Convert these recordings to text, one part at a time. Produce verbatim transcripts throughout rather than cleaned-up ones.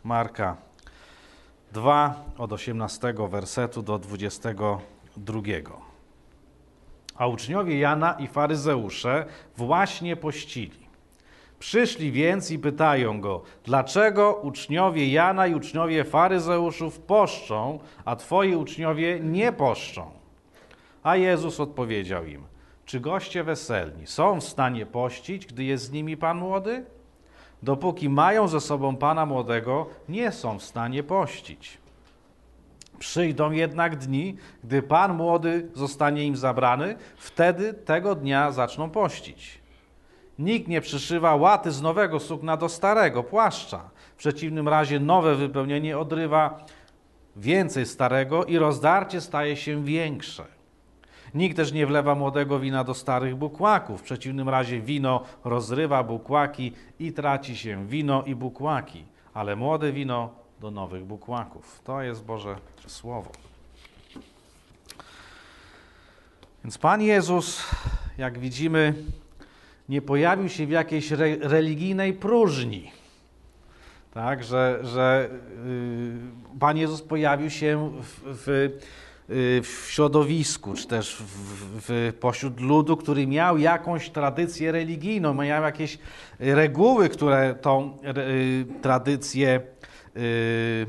Marka dwa, od osiemnastego wersetu do dwudziestego drugiego. A uczniowie Jana i faryzeusze właśnie pościli. Przyszli więc i pytają go, dlaczego uczniowie Jana i uczniowie faryzeuszów poszczą, a twoi uczniowie nie poszczą? A Jezus odpowiedział im, czy goście weselni są w stanie pościć, gdy jest z nimi Pan młody? Dopóki mają ze sobą Pana młodego, nie są w stanie pościć. Przyjdą jednak dni, gdy Pan młody zostanie im zabrany, wtedy tego dnia zaczną pościć. Nikt nie przyszywa łaty z nowego sukna do starego płaszcza. W przeciwnym razie nowe wypełnienie odrywa więcej starego i rozdarcie staje się większe. Nikt też nie wlewa młodego wina do starych bukłaków. W przeciwnym razie wino rozrywa bukłaki i traci się wino i bukłaki, ale młode wino do nowych bukłaków. To jest Boże Słowo. Więc Pan Jezus, jak widzimy, nie pojawił się w jakiejś re- religijnej próżni. Tak, że, że yy, Pan Jezus pojawił się w, w, yy, w środowisku, czy też w, w, pośród ludu, który miał jakąś tradycję religijną, miał jakieś reguły, które tą yy, tradycję yy,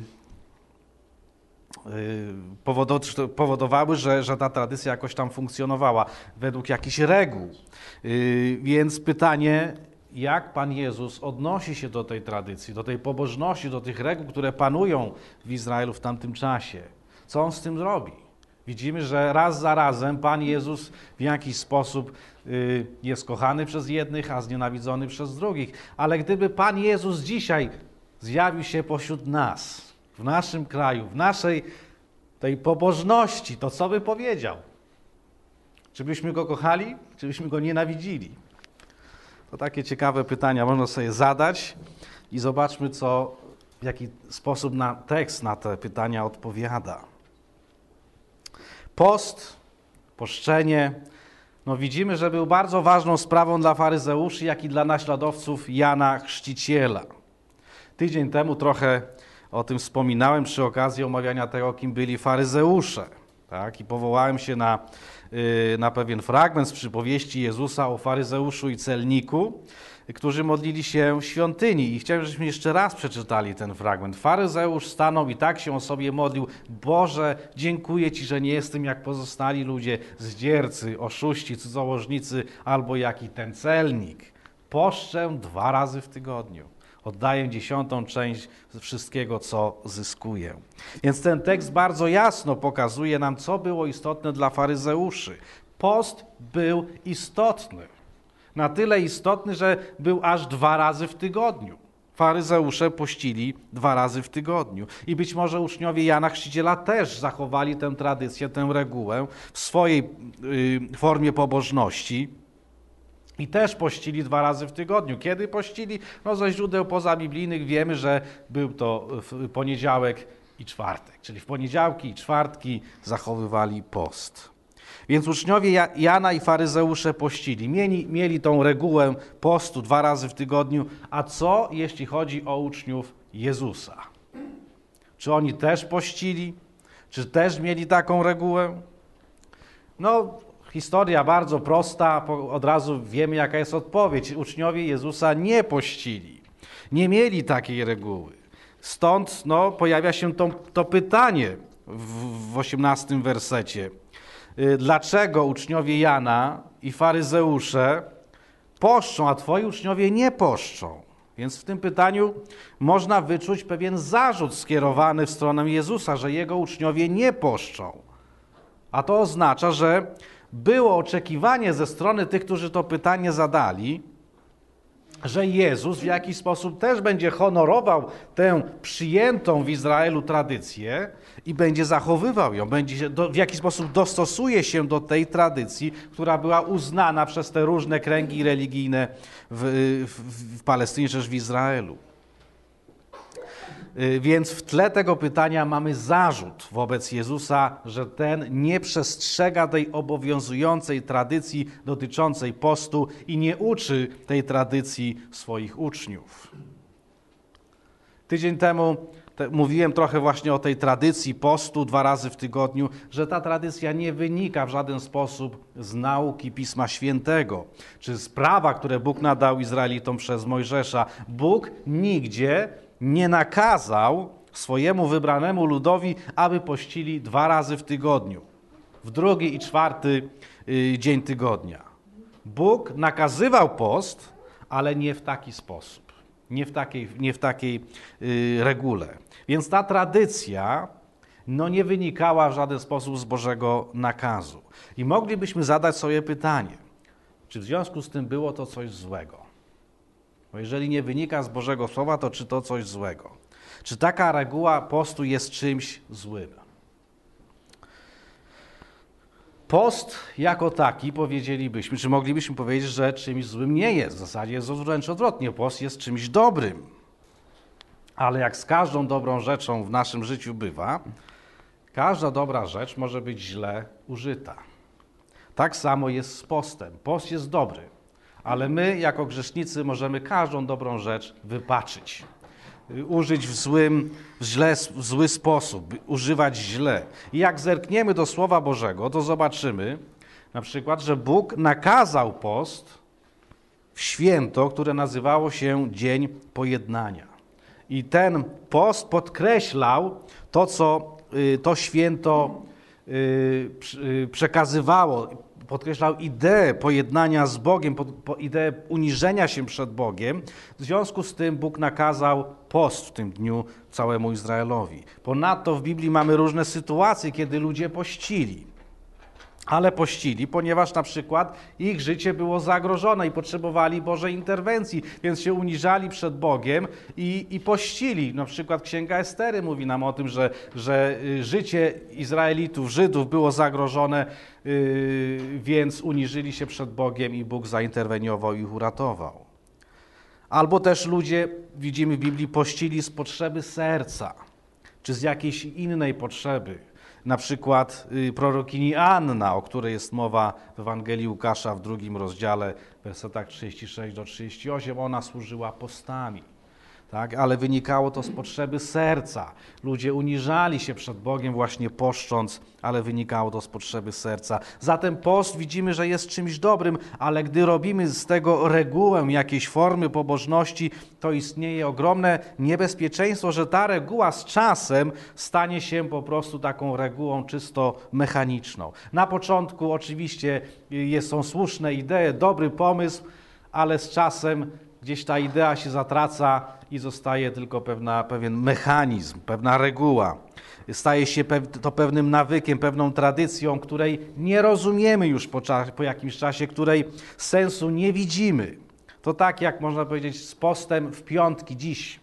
powodowały, że, że ta tradycja jakoś tam funkcjonowała według jakichś reguł. Yy, więc pytanie, jak Pan Jezus odnosi się do tej tradycji, do tej pobożności, do tych reguł, które panują w Izraelu w tamtym czasie? Co On z tym robi? Widzimy, że raz za razem Pan Jezus w jakiś sposób yy, jest kochany przez jednych, a znienawidzony przez drugich. Ale gdyby Pan Jezus dzisiaj zjawił się pośród nas, w naszym kraju, w naszej tej pobożności, to co by powiedział? Czy byśmy Go kochali, czy byśmy Go nienawidzili? To takie ciekawe pytania można sobie zadać i zobaczmy, co, w jaki sposób na tekst na te pytania odpowiada. Post, poszczenie, no widzimy, że był bardzo ważną sprawą dla faryzeuszy, jak i dla naśladowców Jana Chrzciciela. Tydzień temu trochę o tym wspominałem przy okazji omawiania tego, kim byli faryzeusze. Tak? I powołałem się na, yy, na pewien fragment z przypowieści Jezusa o faryzeuszu i celniku, którzy modlili się w świątyni. I chciałem, żebyśmy jeszcze raz przeczytali ten fragment. Faryzeusz stanął i tak się o sobie modlił. Boże, dziękuję Ci, że nie jestem jak pozostali ludzie, zdziercy, oszuści, cudzołożnicy, albo jak i ten celnik. Poszczę dwa razy w tygodniu. Oddaję dziesiątą część wszystkiego, co zyskuję. Więc ten tekst bardzo jasno pokazuje nam, co było istotne dla faryzeuszy. Post był istotny. Na tyle istotny, że był aż dwa razy w tygodniu. Faryzeusze pościli dwa razy w tygodniu. I być może uczniowie Jana Chrzciciela też zachowali tę tradycję, tę regułę w swojej y, formie pobożności. I też pościli dwa razy w tygodniu. Kiedy pościli? No ze źródeł pozabiblijnych wiemy, że był to w poniedziałek i czwartek. Czyli w poniedziałki i czwartki zachowywali post. Więc uczniowie Jana i faryzeusze pościli. Mieli, mieli tą regułę postu dwa razy w tygodniu. A co jeśli chodzi o uczniów Jezusa? Czy oni też pościli? Czy też mieli taką regułę? No, historia bardzo prosta, od razu wiemy, jaka jest odpowiedź. Uczniowie Jezusa nie pościli, nie mieli takiej reguły. Stąd no, pojawia się to, to pytanie w, w osiemnastym wersecie. Dlaczego uczniowie Jana i faryzeusze poszczą, a twoi uczniowie nie poszczą? Więc w tym pytaniu można wyczuć pewien zarzut skierowany w stronę Jezusa, że jego uczniowie nie poszczą. A to oznacza, że było oczekiwanie ze strony tych, którzy to pytanie zadali, że Jezus w jakiś sposób też będzie honorował tę przyjętą w Izraelu tradycję i będzie zachowywał ją, będzie do, w jakiś sposób dostosuje się do tej tradycji, która była uznana przez te różne kręgi religijne w, w, w Palestynie czy w Izraelu. Więc w tle tego pytania mamy zarzut wobec Jezusa, że ten nie przestrzega tej obowiązującej tradycji dotyczącej postu i nie uczy tej tradycji swoich uczniów. Tydzień temu te, mówiłem trochę właśnie o tej tradycji postu dwa razy w tygodniu, że ta tradycja nie wynika w żaden sposób z nauki Pisma Świętego, czy z prawa, które Bóg nadał Izraelitom przez Mojżesza. Bóg nigdzie nie nakazał swojemu wybranemu ludowi, aby pościli dwa razy w tygodniu, w drugi i czwarty y, dzień tygodnia. Bóg nakazywał post, ale nie w taki sposób, nie w takiej, nie w takiej y, regule. Więc ta tradycja no, nie wynikała w żaden sposób z Bożego nakazu. I moglibyśmy zadać sobie pytanie, czy w związku z tym było to coś złego? Bo jeżeli nie wynika z Bożego Słowa, to czy to coś złego? Czy taka reguła postu jest czymś złym? Post jako taki powiedzielibyśmy, czy moglibyśmy powiedzieć, że czymś złym nie jest. W zasadzie jest wręcz odwrotnie. Post jest czymś dobrym. Ale jak z każdą dobrą rzeczą w naszym życiu bywa, każda dobra rzecz może być źle użyta. Tak samo jest z postem. Post jest dobry, ale my jako grzesznicy możemy każdą dobrą rzecz wypaczyć. Użyć w złym, w, źle, w zły sposób, używać źle. I jak zerkniemy do Słowa Bożego, to zobaczymy na przykład, że Bóg nakazał post w święto, które nazywało się Dzień Pojednania. I ten post podkreślał to, co to święto przekazywało, podkreślał ideę pojednania z Bogiem, ideę uniżenia się przed Bogiem. W związku z tym Bóg nakazał post w tym dniu całemu Izraelowi. Ponadto w Biblii mamy różne sytuacje, kiedy ludzie pościli. Ale pościli, ponieważ na przykład ich życie było zagrożone i potrzebowali Bożej interwencji, więc się uniżali przed Bogiem i, i pościli. Na przykład Księga Estery mówi nam o tym, że, że życie Izraelitów, Żydów było zagrożone, yy, więc uniżyli się przed Bogiem i Bóg zainterweniował i ich uratował. Albo też ludzie, widzimy w Biblii, pościli z potrzeby serca, czy z jakiejś innej potrzeby. Na przykład y, prorokini Anna, o której jest mowa w Ewangelii Łukasza w drugim rozdziale, w wersetach trzydziestym szóstym do trzydziestego ósmego, ona służyła postami. Tak? Ale wynikało to z potrzeby serca. Ludzie uniżali się przed Bogiem właśnie poszcząc, ale wynikało to z potrzeby serca. Zatem post widzimy, że jest czymś dobrym, ale gdy robimy z tego regułę jakiejś formy pobożności, to istnieje ogromne niebezpieczeństwo, że ta reguła z czasem stanie się po prostu taką regułą czysto mechaniczną. Na początku oczywiście są słuszne idee, dobry pomysł, ale z czasem gdzieś ta idea się zatraca i zostaje tylko pewna, pewien mechanizm, pewna reguła. Staje się to pewnym nawykiem, pewną tradycją, której nie rozumiemy już po, czas, po jakimś czasie, której sensu nie widzimy. To tak, jak można powiedzieć, z postem w piątki dziś.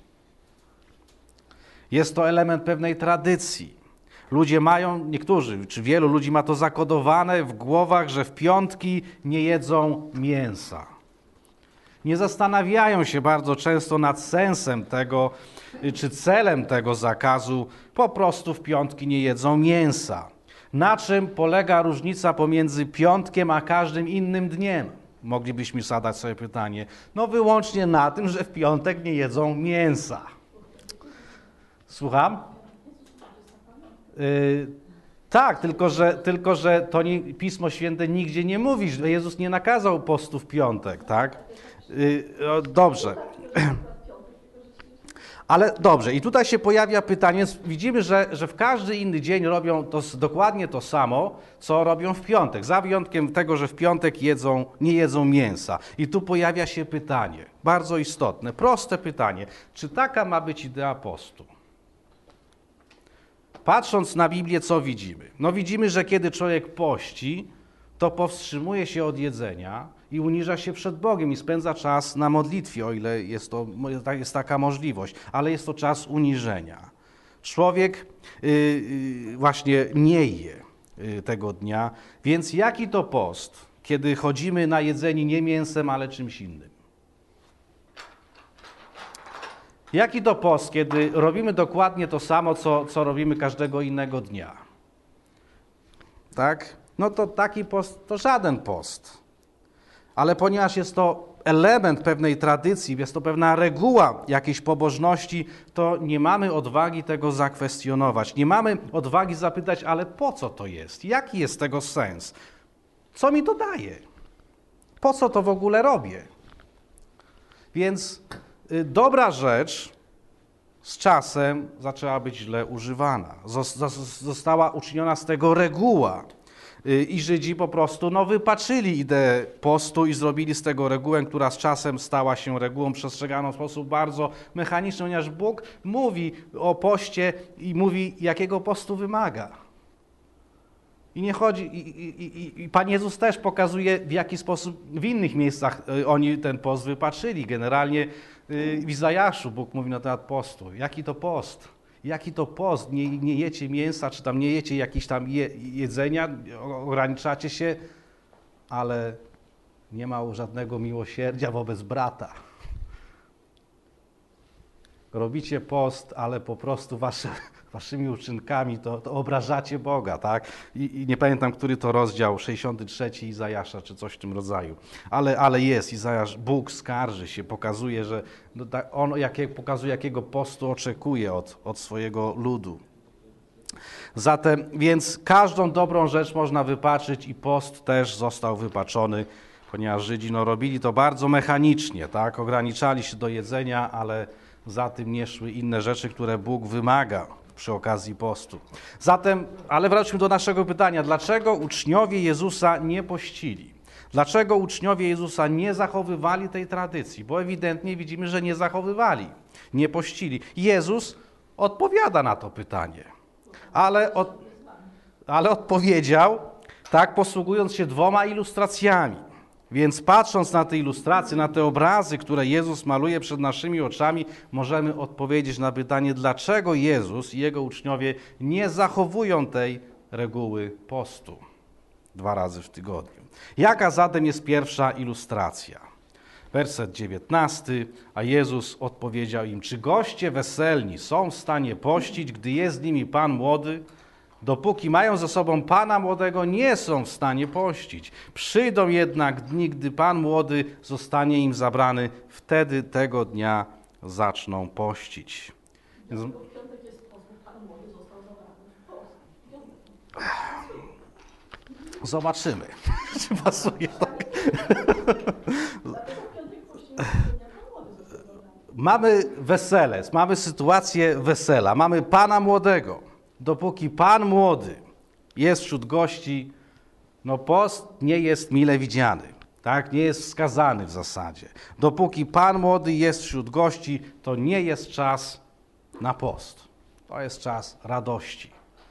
Jest to element pewnej tradycji. Ludzie mają, niektórzy, czy wielu ludzi ma to zakodowane w głowach, że w piątki nie jedzą mięsa. Nie zastanawiają się bardzo często nad sensem tego, czy celem tego zakazu, po prostu w piątki nie jedzą mięsa. Na czym polega różnica pomiędzy piątkiem a każdym innym dniem? Moglibyśmy zadać sobie pytanie. No wyłącznie na tym, że w piątek nie jedzą mięsa. Słucham? Yy, tak, tylko że, tylko że to nie, Pismo Święte nigdzie nie mówi, że Jezus nie nakazał postu w piątek, tak? Dobrze. Ale dobrze, i tutaj się pojawia pytanie, widzimy, że, że w każdy inny dzień robią to, dokładnie to samo, co robią w piątek, za wyjątkiem tego, że w piątek jedzą, nie jedzą mięsa. I tu pojawia się pytanie, bardzo istotne, proste pytanie, czy taka ma być idea postu? Patrząc na Biblię, co widzimy? No widzimy, że kiedy człowiek pości, to powstrzymuje się od jedzenia i uniża się przed Bogiem i spędza czas na modlitwie, o ile jest, to, jest taka możliwość, ale jest to czas uniżenia. Człowiek yy, yy, właśnie nie je yy, tego dnia, więc jaki to post, kiedy chodzimy na jedzenie nie mięsem, ale czymś innym? Jaki to post, kiedy robimy dokładnie to samo, co, co robimy każdego innego dnia? Tak? No to taki post to żaden post. Ale ponieważ jest to element pewnej tradycji, jest to pewna reguła jakiejś pobożności, to nie mamy odwagi tego zakwestionować. Nie mamy odwagi zapytać, ale po co to jest? Jaki jest tego sens? Co mi to daje? Po co to w ogóle robię? Więc y, dobra rzecz z czasem zaczęła być źle używana. Została uczyniona z tego reguła. I Żydzi po prostu no, wypaczyli ideę postu i zrobili z tego regułę, która z czasem stała się regułą przestrzeganą w sposób bardzo mechaniczny, ponieważ Bóg mówi o poście i mówi, jakiego postu wymaga. I nie chodzi, i, i, i, i Pan Jezus też pokazuje, w jaki sposób w innych miejscach oni ten post wypaczyli. Generalnie w Izajaszu Bóg mówi na temat postu. Jaki to post? Jaki to post? Nie, nie jecie mięsa, czy tam nie jecie jakichś tam je, jedzenia, ograniczacie się, ale nie ma żadnego miłosierdzia wobec brata. Robicie post, ale po prostu wasze, waszymi uczynkami to, to obrażacie Boga, tak? I, I nie pamiętam, który to rozdział, sześćdziesiąty trzeci Izajasza, czy coś w tym rodzaju. Ale, ale jest, Izajasz, Bóg skarży się, pokazuje, że no, on jakie, pokazuje, jakiego postu oczekuje od, od swojego ludu. Zatem, więc każdą dobrą rzecz można wypaczyć i post też został wypaczony, ponieważ Żydzi no, robili to bardzo mechanicznie, tak? Ograniczali się do jedzenia, ale za tym nie szły inne rzeczy, które Bóg wymaga przy okazji postu. Zatem, ale wróćmy do naszego pytania. Dlaczego uczniowie Jezusa nie pościli? Dlaczego uczniowie Jezusa nie zachowywali tej tradycji? Bo ewidentnie widzimy, że nie zachowywali, nie pościli. Jezus odpowiada na to pytanie, ale, od, ale odpowiedział, tak, posługując się dwoma ilustracjami. Więc patrząc na te ilustracje, na te obrazy, które Jezus maluje przed naszymi oczami, możemy odpowiedzieć na pytanie, dlaczego Jezus i Jego uczniowie nie zachowują tej reguły postu dwa razy w tygodniu. Jaka zatem jest pierwsza ilustracja? Werset dziewiętnasty, a Jezus odpowiedział im, czy goście weselni są w stanie pościć, gdy jest z nimi Pan młody? Dopóki mają ze sobą Pana młodego, nie są w stanie pościć. Przyjdą jednak dni, gdy Pan młody zostanie im zabrany, wtedy tego dnia zaczną pościć. Więc... Zobaczymy, czy pasuje tak. Mamy wesele, mamy sytuację wesela, mamy Pana młodego. Dopóki Pan młody jest wśród gości, no post nie jest mile widziany, tak? Nie jest wskazany w zasadzie. Dopóki Pan młody jest wśród gości, to nie jest czas na post. To jest czas radości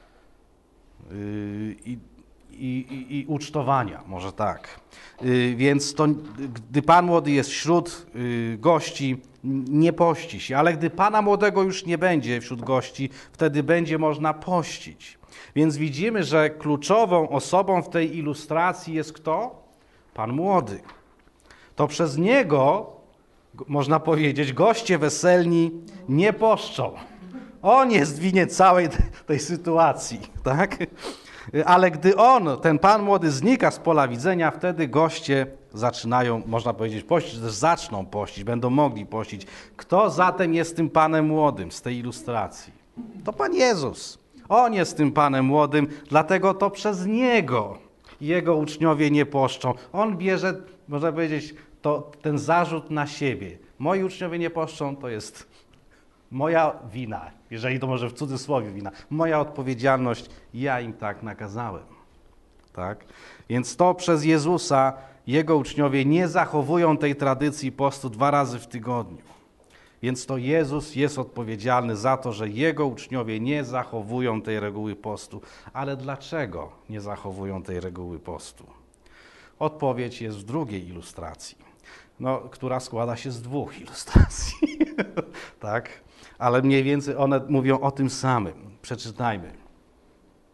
yy, i, i, i ucztowania, może tak. Yy, więc to, gdy Pan młody jest wśród yy, gości, nie pości się, ale gdy Pana młodego już nie będzie wśród gości, wtedy będzie można pościć. Więc widzimy, że kluczową osobą w tej ilustracji jest kto? Pan młody. To przez niego, można powiedzieć, goście weselni nie poszczą. On jest winien całej tej sytuacji, tak? Ale gdy on, ten Pan młody, znika z pola widzenia, wtedy goście zaczynają, można powiedzieć, pościć, też zaczną pościć, będą mogli pościć. Kto zatem jest tym Panem młodym z tej ilustracji? To Pan Jezus. On jest tym Panem młodym, dlatego to przez Niego Jego uczniowie nie poszczą. On bierze, można powiedzieć, to, ten zarzut na siebie. Moi uczniowie nie poszczą, to jest moja wina, jeżeli to może w cudzysłowie wina. Moja odpowiedzialność, ja im tak nakazałem. Tak? Więc to przez Jezusa Jego uczniowie nie zachowują tej tradycji postu dwa razy w tygodniu. Więc to Jezus jest odpowiedzialny za to, że Jego uczniowie nie zachowują tej reguły postu. Ale dlaczego nie zachowują tej reguły postu? Odpowiedź jest w drugiej ilustracji, no, która składa się z dwóch ilustracji. Tak? Ale mniej więcej one mówią o tym samym. Przeczytajmy.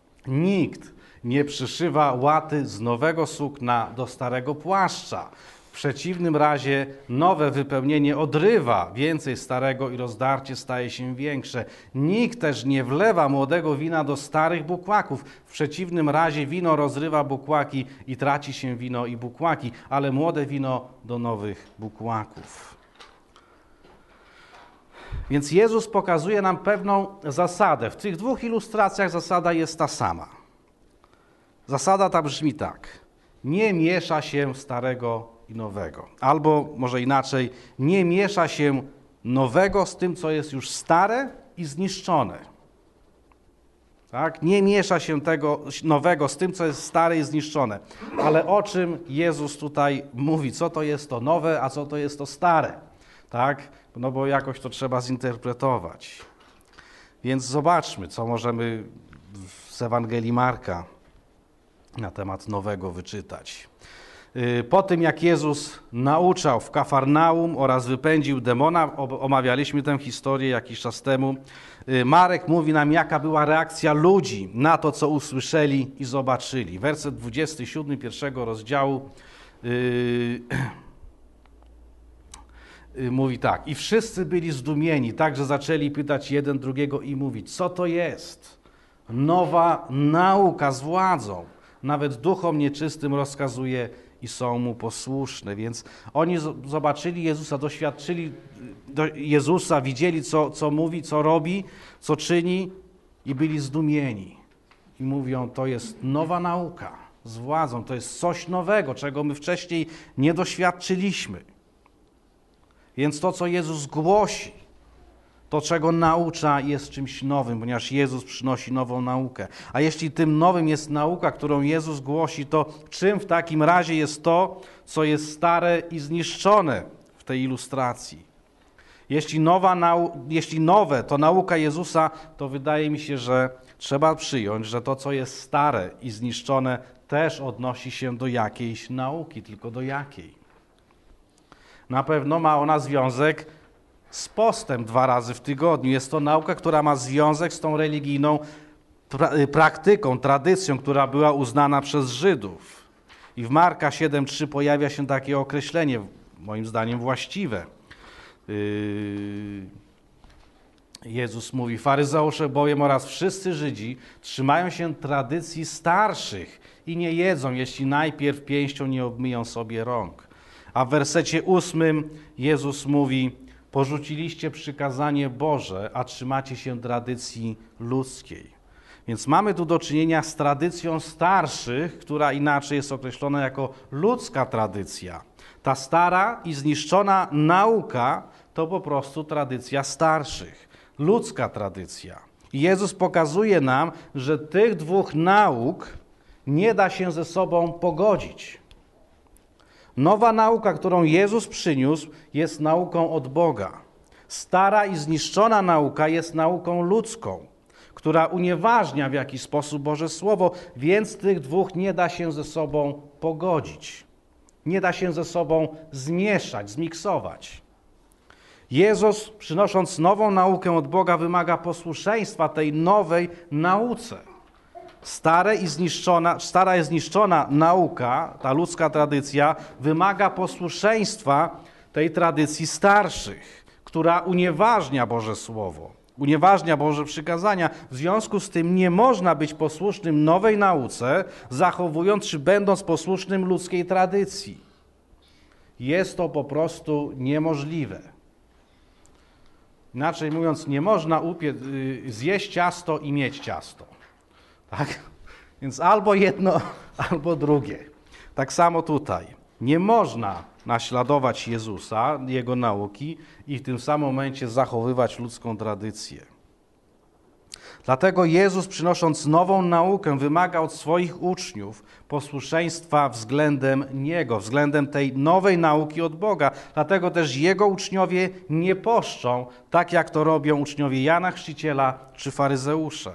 Nikt nie przyszywa łaty z nowego sukna do starego płaszcza. W przeciwnym razie nowe wypełnienie odrywa więcej starego i rozdarcie staje się większe. Nikt też nie wlewa młodego wina do starych bukłaków. W przeciwnym razie wino rozrywa bukłaki i traci się wino i bukłaki, ale młode wino do nowych bukłaków. Więc Jezus pokazuje nam pewną zasadę. W tych dwóch ilustracjach zasada jest ta sama. Zasada ta brzmi tak. Nie miesza się starego i nowego. Albo może inaczej, nie miesza się nowego z tym, co jest już stare i zniszczone. Tak? Nie miesza się tego nowego z tym, co jest stare i zniszczone. Ale o czym Jezus tutaj mówi? Co to jest to nowe, a co to jest to stare? Tak? No bo jakoś to trzeba zinterpretować. Więc zobaczmy, co możemy z Ewangelii Marka na temat nowego wyczytać. Po tym, jak Jezus nauczał w Kafarnaum oraz wypędził demona, omawialiśmy tę historię jakiś czas temu, Marek mówi nam, jaka była reakcja ludzi na to, co usłyszeli i zobaczyli. Werset dwudziesty siódmy pierwszego rozdziału yy, yy, mówi tak. I wszyscy byli zdumieni, tak, że zaczęli pytać jeden drugiego i mówić, co to jest? Nowa nauka z władzą. Nawet duchom nieczystym rozkazuje i są mu posłuszne. Więc oni zobaczyli Jezusa, doświadczyli Jezusa, widzieli, co, co mówi, co robi, co czyni i byli zdumieni. I mówią, to jest nowa nauka z władzą, to jest coś nowego, czego my wcześniej nie doświadczyliśmy. Więc to, co Jezus głosi, to, czego naucza, jest czymś nowym, ponieważ Jezus przynosi nową naukę. A jeśli tym nowym jest nauka, którą Jezus głosi, to czym w takim razie jest to, co jest stare i zniszczone w tej ilustracji? Jeśli, nowa nau- jeśli nowe to nauka Jezusa, to wydaje mi się, że trzeba przyjąć, że to, co jest stare i zniszczone, też odnosi się do jakiejś nauki, tylko do jakiej? Na pewno ma ona związek z postem dwa razy w tygodniu. Jest to nauka, która ma związek z tą religijną pra- praktyką, tradycją, która była uznana przez Żydów. I w Marka siedem trzy pojawia się takie określenie, moim zdaniem właściwe. Yy... Jezus mówi, faryzeusze bowiem oraz wszyscy Żydzi trzymają się tradycji starszych i nie jedzą, jeśli najpierw pięścią nie obmyją sobie rąk. A w wersecie ósmym Jezus mówi, porzuciliście przykazanie Boże, a trzymacie się tradycji ludzkiej. Więc mamy tu do czynienia z tradycją starszych, która inaczej jest określona jako ludzka tradycja. Ta stara i zniszczona nauka to po prostu tradycja starszych, ludzka tradycja. I Jezus pokazuje nam, że tych dwóch nauk nie da się ze sobą pogodzić. Nowa nauka, którą Jezus przyniósł, jest nauką od Boga. Stara i zniszczona nauka jest nauką ludzką, która unieważnia w jakiś sposób Boże Słowo, więc tych dwóch nie da się ze sobą pogodzić. Nie da się ze sobą zmieszać, zmiksować. Jezus, przynosząc nową naukę od Boga, wymaga posłuszeństwa tej nowej nauce. Stare i zniszczona, stara i zniszczona nauka, ta ludzka tradycja, wymaga posłuszeństwa tej tradycji starszych, która unieważnia Boże Słowo, unieważnia Boże przykazania. W związku z tym nie można być posłusznym nowej nauce, zachowując czy będąc posłusznym ludzkiej tradycji. Jest to po prostu niemożliwe. Inaczej mówiąc, nie można upie- zjeść ciasto i mieć ciasto. Tak? Więc albo jedno, albo drugie. Tak samo tutaj. Nie można naśladować Jezusa, Jego nauki i w tym samym momencie zachowywać ludzką tradycję. Dlatego Jezus, przynosząc nową naukę, wymaga od swoich uczniów posłuszeństwa względem Niego, względem tej nowej nauki od Boga. Dlatego też Jego uczniowie nie poszczą, tak jak to robią uczniowie Jana Chrzciciela czy faryzeusze.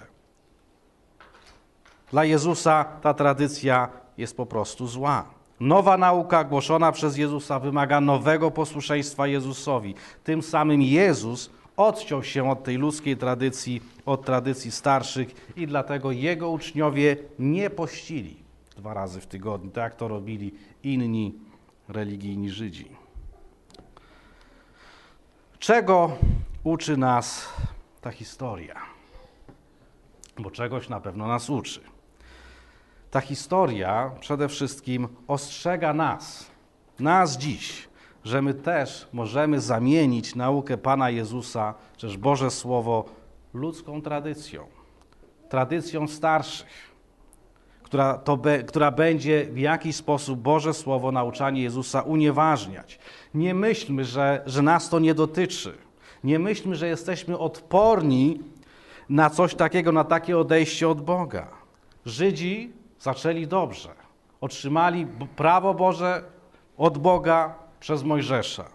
Dla Jezusa ta tradycja jest po prostu zła. Nowa nauka głoszona przez Jezusa wymaga nowego posłuszeństwa Jezusowi. Tym samym Jezus odciął się od tej ludzkiej tradycji, od tradycji starszych i dlatego Jego uczniowie nie pościli dwa razy w tygodniu, tak jak to robili inni religijni Żydzi. Czego uczy nas ta historia? Bo czegoś na pewno nas uczy. Ta historia przede wszystkim ostrzega nas, nas dziś, że my też możemy zamienić naukę Pana Jezusa, czyż Boże Słowo, ludzką tradycją, tradycją starszych, która, to be, która będzie w jakiś sposób Boże Słowo, nauczanie Jezusa unieważniać. Nie myślmy, że, że nas to nie dotyczy. Nie myślmy, że jesteśmy odporni na coś takiego, na takie odejście od Boga. Żydzi zaczęli dobrze. Otrzymali prawo Boże od Boga przez Mojżesza.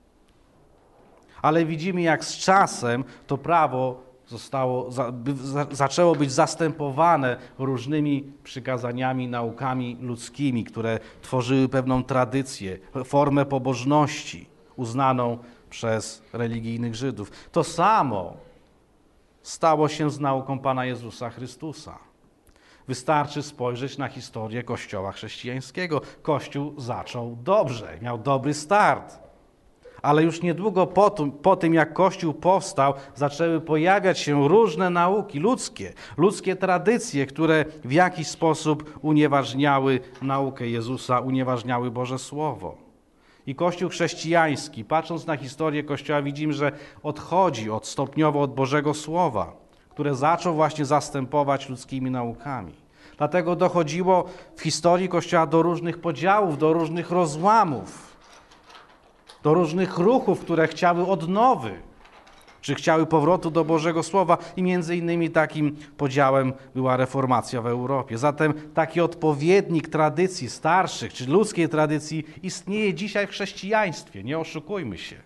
Ale widzimy, jak z czasem to prawo zostało, za, za, zaczęło być zastępowane różnymi przykazaniami, naukami ludzkimi, które tworzyły pewną tradycję, formę pobożności uznaną przez religijnych Żydów. To samo stało się z nauką Pana Jezusa Chrystusa. Wystarczy spojrzeć na historię Kościoła chrześcijańskiego. Kościół zaczął dobrze, miał dobry start. Ale już niedługo po tym, po tym, jak Kościół powstał, zaczęły pojawiać się różne nauki ludzkie, ludzkie tradycje, które w jakiś sposób unieważniały naukę Jezusa, unieważniały Boże Słowo. I Kościół chrześcijański, patrząc na historię Kościoła, widzimy, że odchodzi od, stopniowo od Bożego Słowa, które zaczął właśnie zastępować ludzkimi naukami. Dlatego dochodziło w historii Kościoła do różnych podziałów, do różnych rozłamów, do różnych ruchów, które chciały odnowy, czy chciały powrotu do Bożego Słowa i między innymi takim podziałem była reformacja w Europie. Zatem taki odpowiednik tradycji starszych, czy ludzkiej tradycji istnieje dzisiaj w chrześcijaństwie, nie oszukujmy się.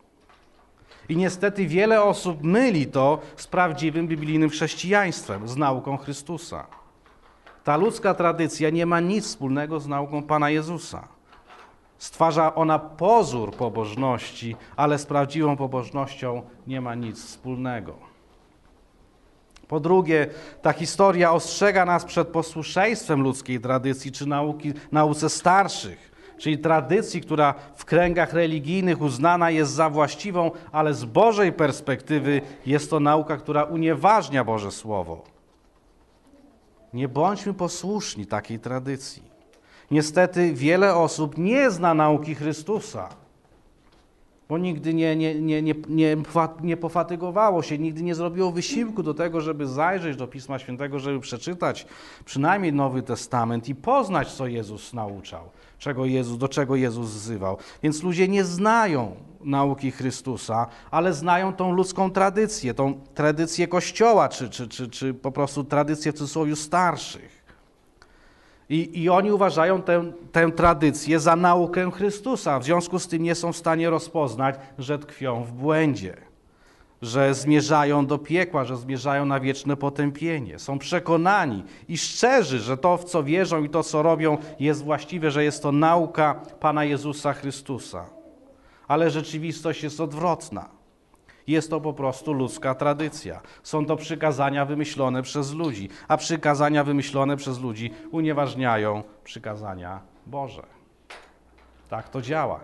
I niestety wiele osób myli to z prawdziwym biblijnym chrześcijaństwem, z nauką Chrystusa. Ta ludzka tradycja nie ma nic wspólnego z nauką Pana Jezusa. Stwarza ona pozór pobożności, ale z prawdziwą pobożnością nie ma nic wspólnego. Po drugie, ta historia ostrzega nas przed posłuszeństwem ludzkiej tradycji czy nauki, nauce starszych, czyli tradycji, która w kręgach religijnych uznana jest za właściwą, ale z Bożej perspektywy jest to nauka, która unieważnia Boże Słowo. Nie bądźmy posłuszni takiej tradycji. Niestety wiele osób nie zna nauki Chrystusa, bo nigdy nie, nie, nie, nie, nie, nie pofatygowało się, nigdy nie zrobiło wysiłku do tego, żeby zajrzeć do Pisma Świętego, żeby przeczytać przynajmniej Nowy Testament i poznać, co Jezus nauczał, czego Jezus, do czego Jezus wzywał. Więc ludzie nie znają nauki Chrystusa, ale znają tą ludzką tradycję, tą tradycję Kościoła, czy, czy, czy, czy po prostu tradycję w cudzysłowie starszych. I, I oni uważają tę, tę tradycję za naukę Chrystusa. W związku z tym nie są w stanie rozpoznać, że tkwią w błędzie, że zmierzają do piekła, że zmierzają na wieczne potępienie. Są przekonani i szczerzy, że to, w co wierzą i to, co robią, jest właściwe, że jest to nauka Pana Jezusa Chrystusa. Ale rzeczywistość jest odwrotna. Jest to po prostu ludzka tradycja. Są to przykazania wymyślone przez ludzi, a przykazania wymyślone przez ludzi unieważniają przykazania Boże. Tak to działa.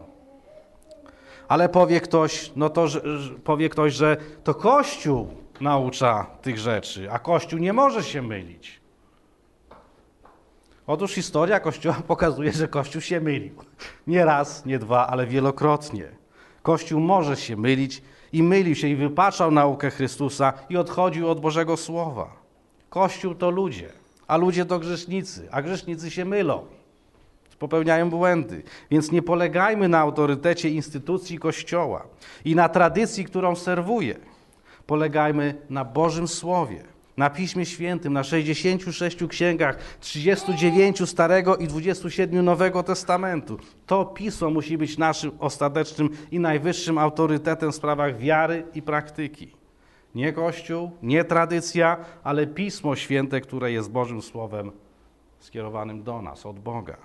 Ale powie ktoś, no to że, powie ktoś, że to Kościół naucza tych rzeczy, a Kościół nie może się mylić. Otóż historia Kościoła pokazuje, że Kościół się mylił. Nie raz, nie dwa, ale wielokrotnie. Kościół może się mylić i mylił się i wypaczał naukę Chrystusa i odchodził od Bożego Słowa. Kościół to ludzie, a ludzie to grzesznicy, a grzesznicy się mylą, popełniają błędy. Więc nie polegajmy na autorytecie instytucji Kościoła i na tradycji, którą serwuje. Polegajmy na Bożym Słowie, na Piśmie Świętym, na sześćdziesięciu sześciu księgach, trzydziestu dziewięciu Starego i dwudziestu siedmiu Nowego Testamentu. To Pismo musi być naszym ostatecznym i najwyższym autorytetem w sprawach wiary i praktyki. Nie Kościół, nie tradycja, ale Pismo Święte, które jest Bożym Słowem skierowanym do nas, od Boga.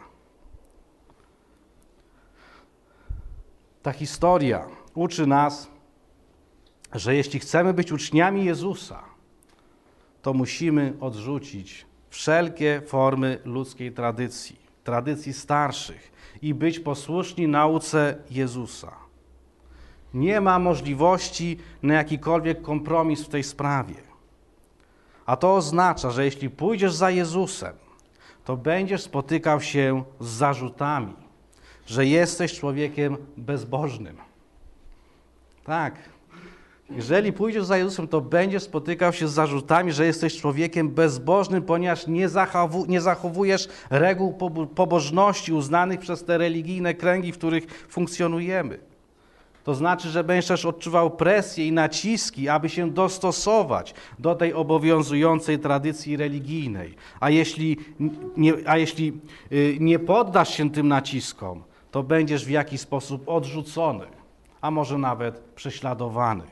Ta historia uczy nas, że jeśli chcemy być uczniami Jezusa, to musimy odrzucić wszelkie formy ludzkiej tradycji. tradycji starszych i być posłuszni nauce Jezusa. Nie ma możliwości na jakikolwiek kompromis w tej sprawie. A to oznacza, że jeśli pójdziesz za Jezusem, to będziesz spotykał się z zarzutami, że jesteś człowiekiem bezbożnym. Tak. Jeżeli pójdziesz za Jezusem, to będziesz spotykał się z zarzutami, że jesteś człowiekiem bezbożnym, ponieważ nie, zachowu, nie zachowujesz reguł pobożności uznanych przez te religijne kręgi, w których funkcjonujemy. To znaczy, że będziesz też odczuwał presję i naciski, aby się dostosować do tej obowiązującej tradycji religijnej. A jeśli nie, a jeśli nie poddasz się tym naciskom, to będziesz w jakiś sposób odrzucony, a może nawet prześladowany.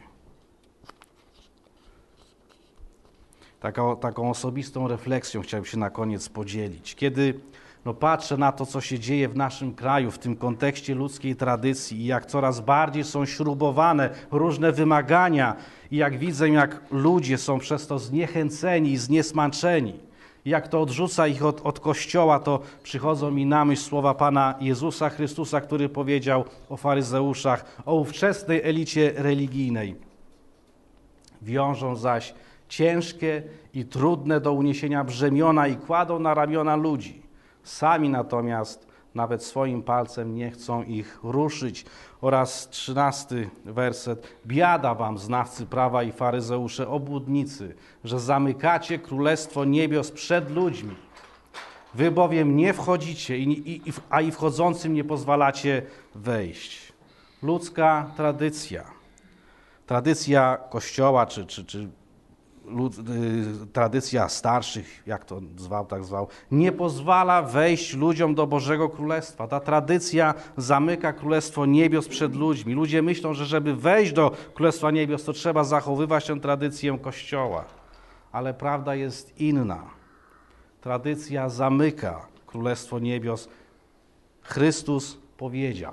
Taką, taką osobistą refleksją chciałbym się na koniec podzielić. Kiedy no, patrzę na to, co się dzieje w naszym kraju, w tym kontekście ludzkiej tradycji i jak coraz bardziej są śrubowane różne wymagania i jak widzę, jak ludzie są przez to zniechęceni i zniesmaczeni, i jak to odrzuca ich od, od Kościoła, to przychodzą mi na myśl słowa Pana Jezusa Chrystusa, który powiedział o faryzeuszach, o ówczesnej elicie religijnej. Wiążą zaś ciężkie i trudne do uniesienia brzemiona i kładą na ramiona ludzi. Sami natomiast nawet swoim palcem nie chcą ich ruszyć. Oraz trzynasty werset. Biada wam, znawcy prawa i faryzeusze, obłudnicy, że zamykacie królestwo niebios przed ludźmi. Wy bowiem nie wchodzicie, i, i, a i wchodzącym nie pozwalacie wejść. Ludzka tradycja. Tradycja Kościoła, czy, czy, czy Lud, y, tradycja starszych, jak to zwał, tak zwał, nie pozwala wejść ludziom do Bożego Królestwa. Ta tradycja zamyka Królestwo Niebios przed ludźmi. Ludzie myślą, że żeby wejść do Królestwa Niebios, to trzeba zachowywać tę tradycję Kościoła. Ale prawda jest inna. Tradycja zamyka Królestwo Niebios. Chrystus powiedział: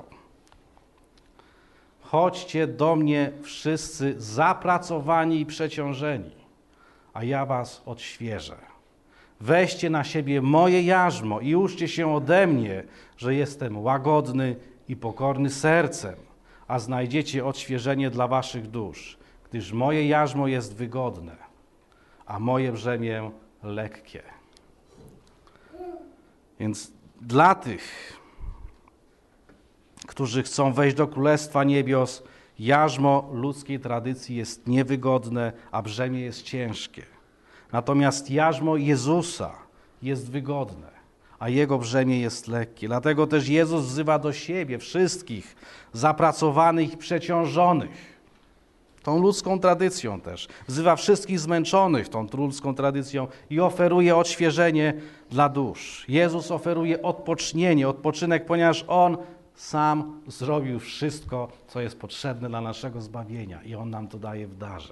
chodźcie do mnie wszyscy zapracowani i przeciążeni, a ja was odświeżę. Weźcie na siebie moje jarzmo i uczcie się ode mnie, że jestem łagodny i pokorny sercem, a znajdziecie odświeżenie dla waszych dusz, gdyż moje jarzmo jest wygodne, a moje brzemię lekkie. Więc dla tych, którzy chcą wejść do Królestwa Niebios, jarzmo ludzkiej tradycji jest niewygodne, a brzemię jest ciężkie. Natomiast jarzmo Jezusa jest wygodne, a Jego brzemię jest lekkie. Dlatego też Jezus wzywa do siebie wszystkich zapracowanych i przeciążonych. Tą ludzką tradycją też. Wzywa wszystkich zmęczonych tą ludzką tradycją i oferuje odświeżenie dla dusz. Jezus oferuje odpocznienie, odpoczynek, ponieważ On sam zrobił wszystko, co jest potrzebne dla naszego zbawienia i On nam to daje w darze.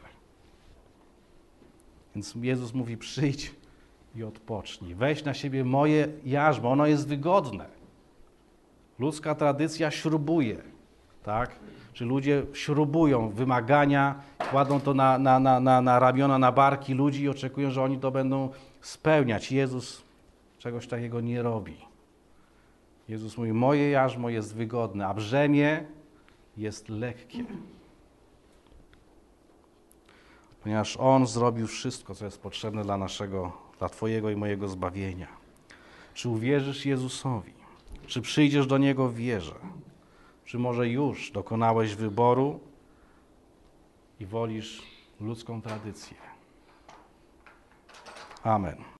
Więc Jezus mówi: przyjdź i odpocznij. Weź na siebie moje jarzmo, ono jest wygodne. Ludzka tradycja śrubuje, tak? Czy ludzie śrubują wymagania, kładą to na, na, na, na, na ramiona, na barki ludzi i oczekują, że oni to będą spełniać. Jezus czegoś takiego nie robi. Jezus mówi: moje jarzmo jest wygodne, a brzemię jest lekkie. Ponieważ On zrobił wszystko, co jest potrzebne dla naszego, dla Twojego i mojego zbawienia. Czy uwierzysz Jezusowi? Czy przyjdziesz do Niego w wierze? Czy może już dokonałeś wyboru i wolisz ludzką tradycję? Amen.